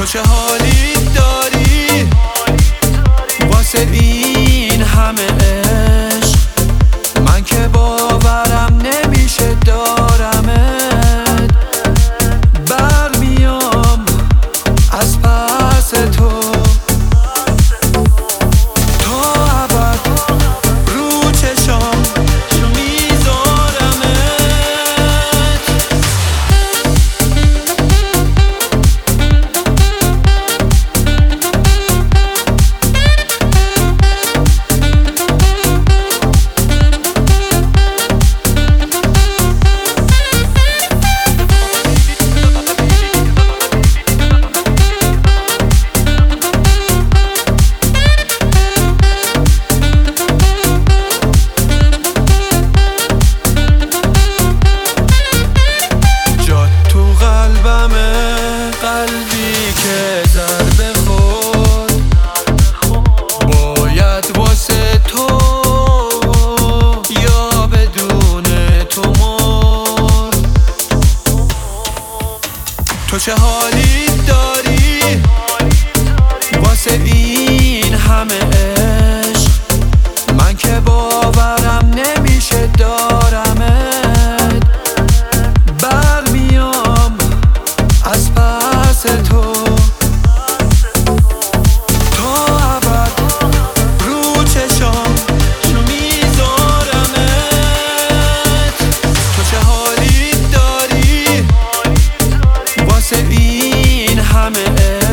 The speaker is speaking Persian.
تو چه حالی داری واسه این همه عشق؟ من که باورم نمیشه دارمت، برمیام از پس تو رو چشام میذارمت. قلبی که ضربه خورد باید واسه تو یا بدون تو مرد. تو چه حالی داری واسه این همه عشق؟ من که باورم نمیشه دارمت، برمیام از پس تو ابد رو چشام میذارمت. تو چه حالی داری واسه این همه